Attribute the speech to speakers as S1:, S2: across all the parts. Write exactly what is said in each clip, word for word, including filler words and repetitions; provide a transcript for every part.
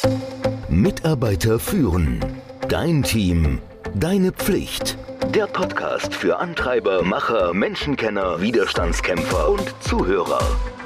S1: Mitarbeiter führen. Dein Team. Deine Pflicht. Der Podcast für Antreiber, Macher, Menschenkenner, Widerstandskämpfer und Zuhörer.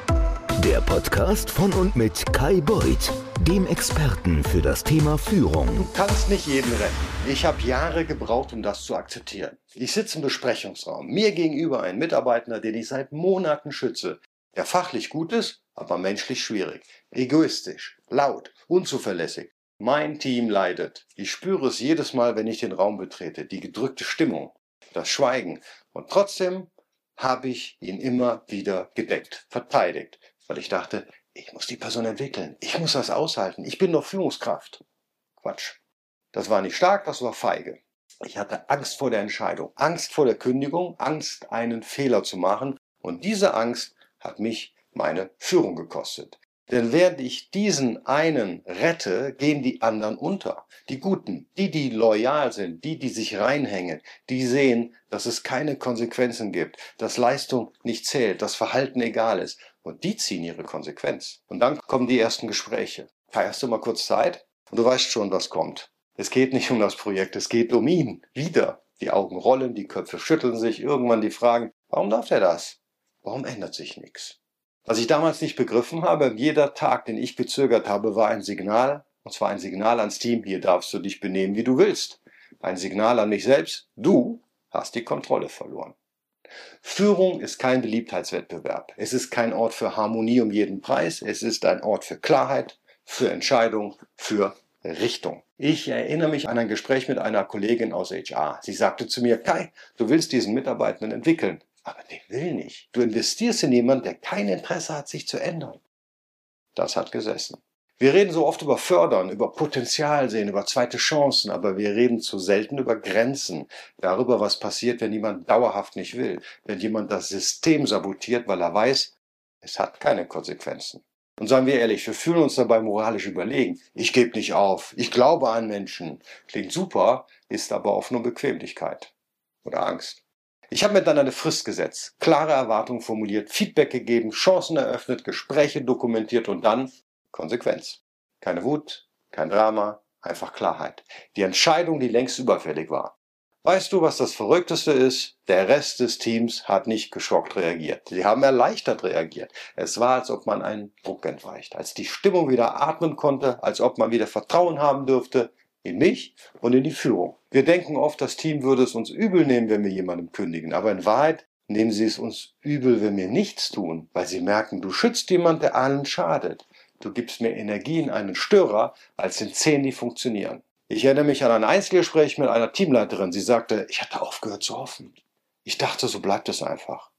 S1: Der Podcast von und mit Kai Beuth, dem Experten für das Thema Führung.
S2: Du kannst nicht jeden retten. Ich habe Jahre gebraucht, um das zu akzeptieren. Ich sitze im Besprechungsraum. Mir gegenüber ein Mitarbeiter, den ich seit Monaten schütze, der fachlich gut ist, aber menschlich schwierig. Egoistisch, laut, unzuverlässig. Mein Team leidet. Ich spüre es jedes Mal, wenn ich den Raum betrete. Die gedrückte Stimmung, das Schweigen. Und trotzdem habe ich ihn immer wieder gedeckt, verteidigt. Weil ich dachte, ich muss die Person entwickeln. Ich muss das aushalten. Ich bin doch Führungskraft. Quatsch. Das war nicht stark, das war feige. Ich hatte Angst vor der Entscheidung, Angst vor der Kündigung, Angst, einen Fehler zu machen. Und diese Angst hat mich meine Führung gekostet. Denn während ich diesen einen rette, gehen die anderen unter. Die Guten, die, die loyal sind, die, die sich reinhängen, die sehen, dass es keine Konsequenzen gibt, dass Leistung nicht zählt, dass Verhalten egal ist. Und die ziehen ihre Konsequenz. Und dann kommen die ersten Gespräche. Kai, hast du mal kurz Zeit? Und du weißt schon, was kommt. Es geht nicht um das Projekt, es geht um ihn. Wieder. Die Augen rollen, die Köpfe schütteln sich. Irgendwann die Fragen, warum darf der das? Warum ändert sich nichts? Was ich damals nicht begriffen habe, jeder Tag, den ich gezögert habe, war ein Signal. Und zwar ein Signal ans Team, hier darfst du dich benehmen, wie du willst. Ein Signal an mich selbst, du hast die Kontrolle verloren. Führung ist kein Beliebtheitswettbewerb. Es ist kein Ort für Harmonie um jeden Preis. Es ist ein Ort für Klarheit, für Entscheidung, für Richtung. Ich erinnere mich an ein Gespräch mit einer Kollegin aus H R. Sie sagte zu mir, Kai, du willst diesen Mitarbeitenden entwickeln. Aber der will nicht. Du investierst in jemanden, der kein Interesse hat, sich zu ändern. Das hat gesessen. Wir reden so oft über Fördern, über Potenzial sehen, über zweite Chancen, aber wir reden zu selten über Grenzen, darüber, was passiert, wenn jemand dauerhaft nicht will, wenn jemand das System sabotiert, weil er weiß, es hat keine Konsequenzen. Und seien wir ehrlich, wir fühlen uns dabei moralisch überlegen. Ich gebe nicht auf, ich glaube an Menschen. Klingt super, ist aber oft nur Bequemlichkeit oder Angst. Ich habe mir dann eine Frist gesetzt, klare Erwartungen formuliert, Feedback gegeben, Chancen eröffnet, Gespräche dokumentiert und dann Konsequenz. Keine Wut, kein Drama, einfach Klarheit. Die Entscheidung, die längst überfällig war. Weißt du, was das Verrückteste ist? Der Rest des Teams hat nicht geschockt reagiert. Sie haben erleichtert reagiert. Es war, als ob man einen Druck entweicht, als die Stimmung wieder atmen konnte, als ob man wieder Vertrauen haben dürfte in mich und in die Führung. Wir denken oft, das Team würde es uns übel nehmen, wenn wir jemandem kündigen. Aber in Wahrheit nehmen sie es uns übel, wenn wir nichts tun, weil sie merken, du schützt jemanden, der allen schadet. Du gibst mehr Energie in einen Störer, als in zehn, die funktionieren. Ich erinnere mich an ein Einzelgespräch mit einer Teamleiterin. Sie sagte, ich hatte aufgehört zu hoffen. Ich dachte, so bleibt es einfach.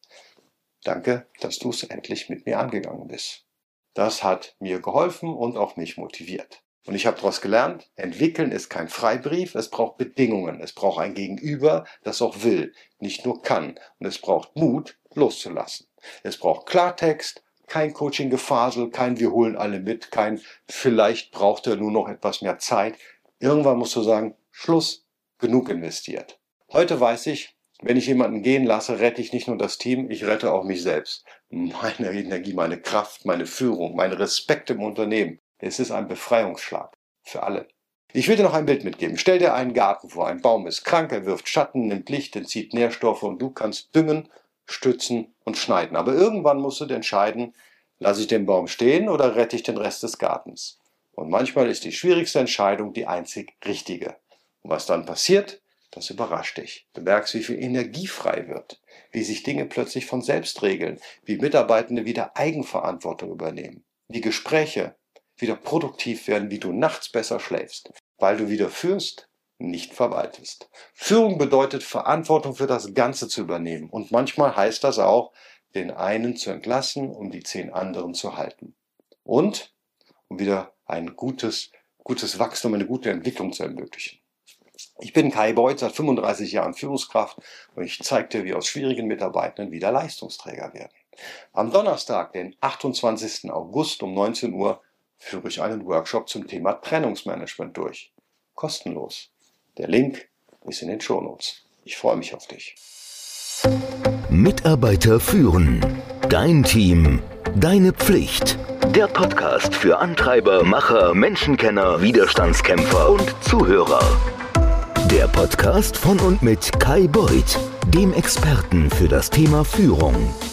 S2: Danke, dass du es endlich mit mir angegangen bist. Das hat mir geholfen und auch mich motiviert. Und ich habe daraus gelernt, entwickeln ist kein Freibrief, es braucht Bedingungen. Es braucht ein Gegenüber, das auch will, nicht nur kann. Und es braucht Mut, loszulassen. Es braucht Klartext, kein Coaching-Gefasel, kein wir holen alle mit, kein vielleicht braucht er nur noch etwas mehr Zeit. Irgendwann musst du sagen, Schluss, genug investiert. Heute weiß ich, wenn ich jemanden gehen lasse, rette ich nicht nur das Team, ich rette auch mich selbst. Meine Energie, meine Kraft, meine Führung, mein Respekt im Unternehmen. Es ist ein Befreiungsschlag für alle. Ich will dir noch ein Bild mitgeben. Stell dir einen Garten vor. Ein Baum ist krank, er wirft Schatten, nimmt Licht, entzieht Nährstoffe und du kannst düngen, stützen und schneiden. Aber irgendwann musst du entscheiden, lasse ich den Baum stehen oder rette ich den Rest des Gartens? Und manchmal ist die schwierigste Entscheidung die einzig richtige. Und was dann passiert, das überrascht dich. Du merkst, wie viel Energie frei wird, wie sich Dinge plötzlich von selbst regeln, wie Mitarbeitende wieder Eigenverantwortung übernehmen, wie Gespräche wieder produktiv werden, wie du nachts besser schläfst, weil du wieder führst, nicht verwaltest. Führung bedeutet, Verantwortung für das Ganze zu übernehmen. Und manchmal heißt das auch, den einen zu entlassen, um die zehn anderen zu halten. Und um wieder ein gutes, gutes Wachstum, eine gute Entwicklung zu ermöglichen. Ich bin Kai Beuth, seit fünfunddreißig Jahren Führungskraft und ich zeige dir, wie aus schwierigen Mitarbeitern wieder Leistungsträger werden. Am Donnerstag, den achtundzwanzigsten August um neunzehn Uhr, führe ich einen Workshop zum Thema Trennungsmanagement durch. Kostenlos. Der Link ist in den Shownotes. Ich freue mich auf dich.
S1: Mitarbeiter führen. Dein Team. Deine Pflicht. Der Podcast für Antreiber, Macher, Menschenkenner, Widerstandskämpfer und Zuhörer. Der Podcast von und mit Kai Beuth, dem Experten für das Thema Führung.